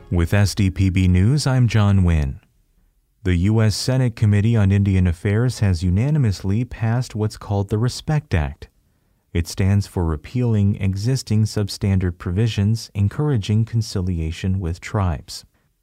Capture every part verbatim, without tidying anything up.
With S D P B News, I'm John Wynn. The U S Senate Committee on Indian Affairs has unanimously passed what's called the RESPECT Act. It stands for repealing existing substandard provisions encouraging conciliation with tribes.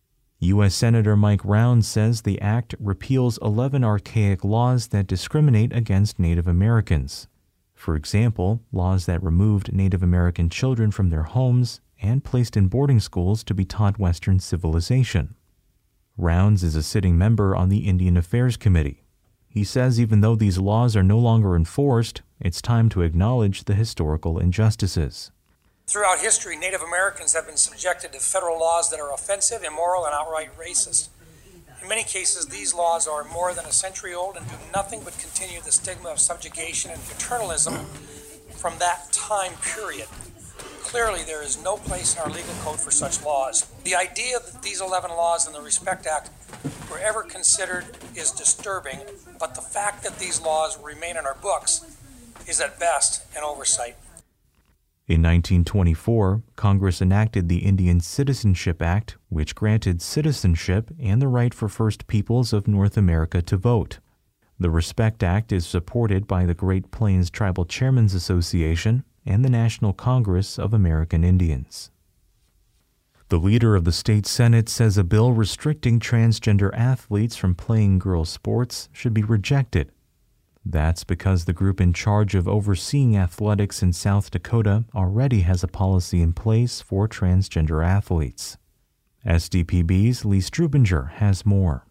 U S Senator Mike Rounds says the act repeals eleven archaic laws that discriminate against Native Americans. For example, laws that removed Native American children from their homes and placed in boarding schools to be taught Western civilization. Rounds is a sitting member on the Indian Affairs Committee. He says even though these laws are no longer enforced, it's time to acknowledge the historical injustices. Throughout history, Native Americans have been subjected to federal laws that are offensive, immoral, and outright racist. In many cases, these laws are more than a century old and do nothing but continue the stigma of subjugation and paternalism from that time period. Clearly, there is no place in our legal code for such laws. The idea that these eleven laws in the RESPECT Act were ever considered is disturbing, but the fact that these laws remain in our books is at best an oversight. In nineteen twenty-four, Congress enacted the Indian Citizenship Act, which granted citizenship and the right for First Peoples of North America to vote. The RESPECT Act is supported by the Great Plains Tribal Chairmen's Association and the National Congress of American Indians. The leader of the state Senate says a bill restricting transgender athletes from playing girls' sports should be rejected. That's because the group in charge of overseeing athletics in South Dakota already has a policy in place for transgender athletes. S D P B's Lee Strubinger has more.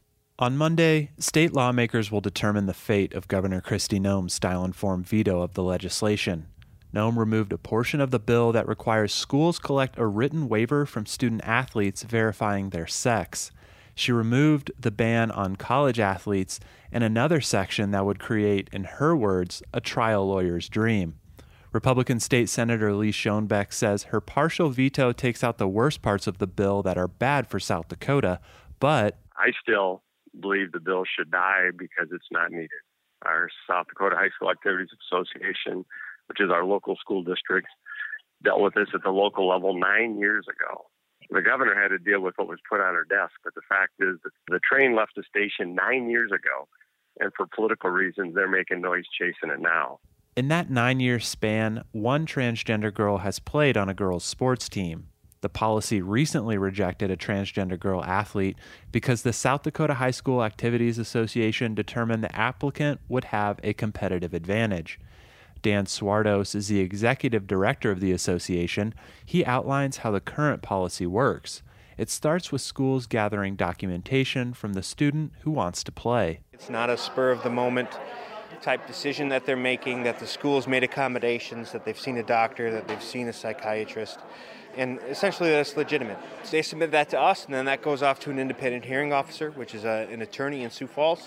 On Monday, state lawmakers will determine the fate of Governor Kristi Noem's style-informed veto of the legislation. Noem removed a portion of the bill that requires schools collect a written waiver from student athletes verifying their sex. She removed the ban on college athletes and another section that would create, in her words, a trial lawyer's dream. Republican State Senator Lee Schoenbeck says her partial veto takes out the worst parts of the bill that are bad for South Dakota, but I still believe the bill should die because it's not needed. Our South Dakota High School Activities Association, which is our local school district, dealt with this at the local level nine years ago. The governor had to deal with what was put on her desk, but the fact is that the train left the station nine years ago, and for political reasons, they're making noise chasing it now. In that nine-year span, one transgender girl has played on a girls' sports team. The policy recently rejected a transgender girl athlete because the South Dakota High School Activities Association determined the applicant would have a competitive advantage. Dan Swardos is the executive director of the association. He outlines how the current policy works. It starts with schools gathering documentation from the student who wants to play. It's not a spur-of-the-moment type decision that they're making, that the school's made accommodations, that they've seen a doctor, that they've seen a psychiatrist, and essentially that's legitimate. They submit that to us, and then that goes off to an independent hearing officer, which is a, an attorney in Sioux Falls,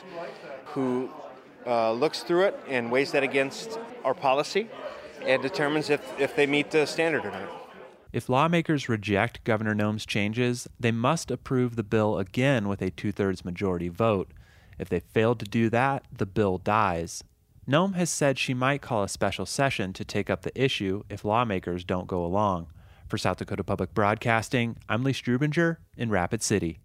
who Uh, looks through it and weighs that against our policy and determines if, if they meet the standard or not. If lawmakers reject Governor Noem's changes, they must approve the bill again with a two-thirds majority vote. If they fail to do that, the bill dies. Noem has said she might call a special session to take up the issue if lawmakers don't go along. For South Dakota Public Broadcasting, I'm Lee Strubinger in Rapid City.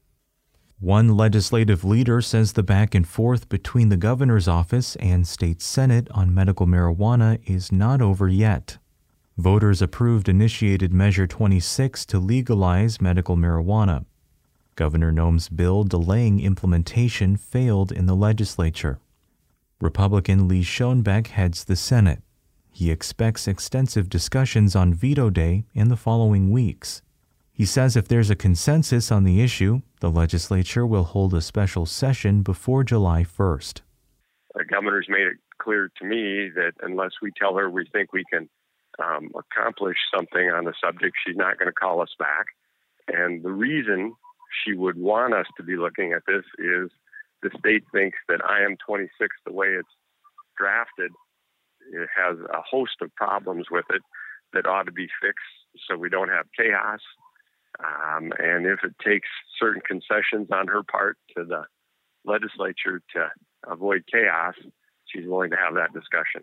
One legislative leader says the back and forth between the governor's office and state senate on medical marijuana is not over yet. Voters approved initiated Measure twenty-six to legalize medical marijuana. Governor Noem's bill delaying implementation failed in the legislature. Republican Lee Schoenbeck heads the Senate. He expects extensive discussions on veto day in the following weeks. He says if there's a consensus on the issue, the legislature will hold a special session before July first. The governor's made it clear to me that unless we tell her we think we can um, accomplish something on the subject, she's not going to call us back. And the reason she would want us to be looking at this is the state thinks that I M twenty-six, the way it's drafted, it has a host of problems with it that ought to be fixed so we don't have chaos. Um, and if it takes certain concessions on her part to the legislature to avoid chaos, she's willing to have that discussion.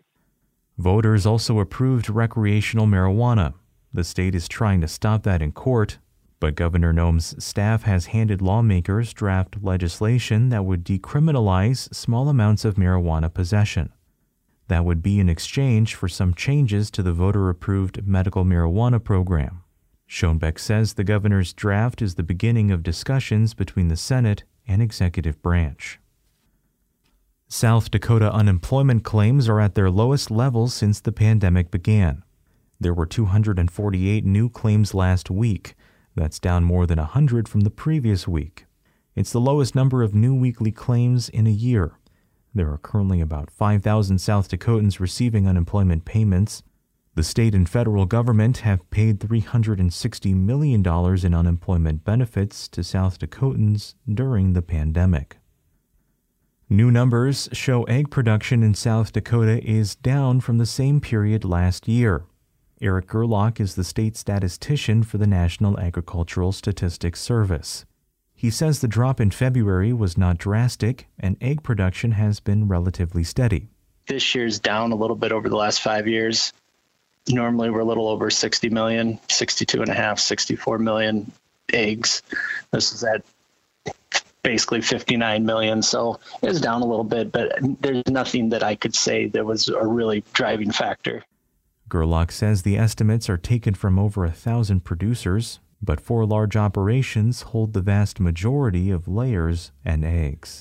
Voters also approved recreational marijuana. The state is trying to stop that in court. But Governor Noem's staff has handed lawmakers draft legislation that would decriminalize small amounts of marijuana possession. That would be in exchange for some changes to the voter-approved medical marijuana program. Schoenbeck says the governor's draft is the beginning of discussions between the Senate and executive branch. South Dakota unemployment claims are at their lowest levels since the pandemic began. There were two hundred forty-eight new claims last week. That's down more than one hundred from the previous week. It's the lowest number of new weekly claims in a year. There are currently about five thousand South Dakotans receiving unemployment payments. The state and federal government have paid three hundred sixty million dollars in unemployment benefits to South Dakotans during the pandemic. New numbers show egg production in South Dakota is down from the same period last year. Eric Gerlach is the state statistician for the National Agricultural Statistics Service. He says the drop in February was not drastic, and egg production has been relatively steady. This year's down a little bit over the last five years. Normally we're a little over sixty million, sixty-two and a half, sixty-four million eggs. This is at basically fifty-nine million, so it's down a little bit, but there's nothing that I could say that was a really driving factor. Gerlach says the estimates are taken from over a thousand producers, but four large operations hold the vast majority of layers and eggs.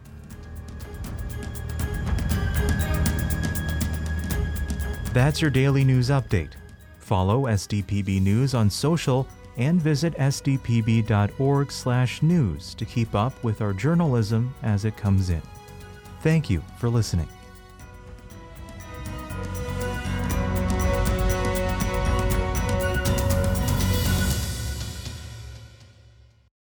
That's your daily news update. Follow S D P B News on social and visit s d p b dot org slash news to keep up with our journalism as it comes in. Thank you for listening.